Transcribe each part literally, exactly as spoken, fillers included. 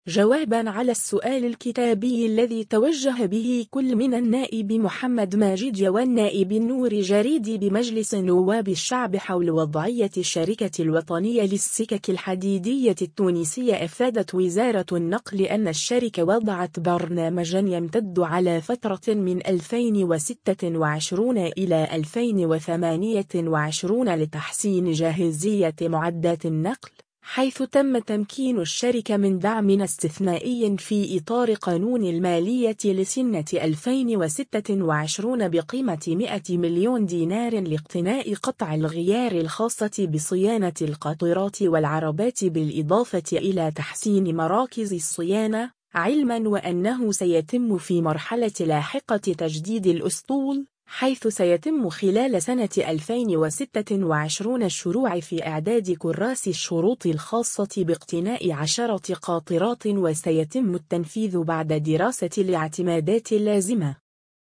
جوابا على السؤال الكتابي الذي توجه به كل من النائب محمد ماجد والنائب النور جريدي بمجلس نواب الشعب حول وضعية الشركة الوطنية للسكك الحديدية التونسية، أفادت وزارة النقل أن الشركة وضعت برنامجا يمتد على فترة من ألفين وستة وعشرين إلى ألفين وثمانية وعشرين لتحسين جاهزية معدات النقل، حيث تم تمكين الشركة من دعم استثنائي في إطار قانون المالية لسنة ألفين وستة وعشرين بقيمة مئة مليون دينار لاقتناء قطع الغيار الخاصة بصيانة القاطرات والعربات، بالإضافة إلى تحسين مراكز الصيانة، علما وأنه سيتم في مرحلة لاحقة تجديد الأسطول، حيث سيتم خلال سنة ألفين وستة وعشرين الشروع في إعداد كراس الشروط الخاصة باقتناء عشرة قاطرات، وسيتم التنفيذ بعد دراسة الاعتمادات اللازمة.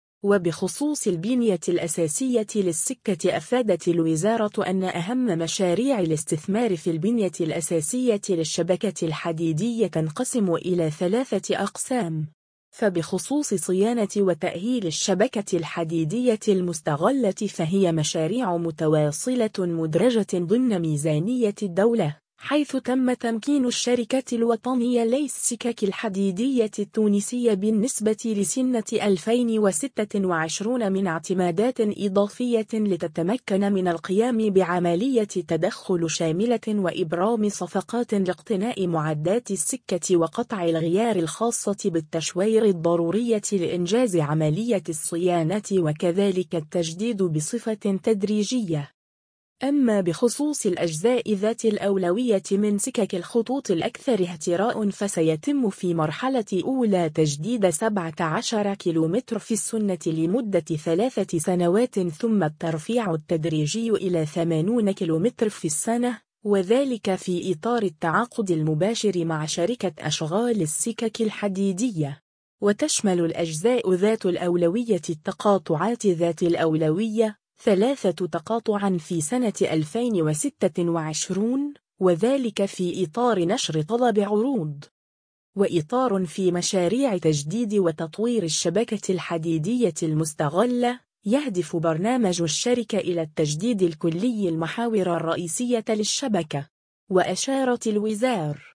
وبخصوص البنية الأساسية للسكة، أفادت الوزارة أن أهم مشاريع الاستثمار في البنية الأساسية للشبكة الحديدية تنقسم إلى ثلاثة أقسام. فبخصوص صيانة وتأهيل الشبكة الحديدية المستغلة، فهي مشاريع متواصلة مدرجة ضمن ميزانية الدولة، حيث تم تمكين الشركة الوطنية للسكك الحديدية التونسية بالنسبة لسنة ألفين وستة وعشرين من اعتمادات إضافية لتتمكن من القيام بعملية تدخل شاملة وإبرام صفقات لاقتناء معدات السكة وقطع الغيار الخاصة بالتشوير الضرورية لإنجاز عملية الصيانة، وكذلك التجديد بصفة تدريجية. أما بخصوص الأجزاء ذات الأولوية من سكك الخطوط الأكثر اهتراء، فسيتم في مرحلة أولى تجديد سبعة عشر كيلومتر في السنة لمدة ثلاثة سنوات، ثم الترفيع التدريجي إلى ثمانين كيلومتر في السنة، وذلك في إطار التعاقد المباشر مع شركة أشغال السكك الحديدية. وتشمل الأجزاء ذات الأولوية التقاطعات ذات الأولوية، ثلاثة تقاطعا في سنة ألفين وستة وعشرين، وذلك في إطار نشر طلب عروض. وإطار في مشاريع تجديد وتطوير الشبكة الحديدية المستغلة، يهدف برنامج الشركة إلى التجديد الكلي المحاور الرئيسية للشبكة. وأشارت الوزارة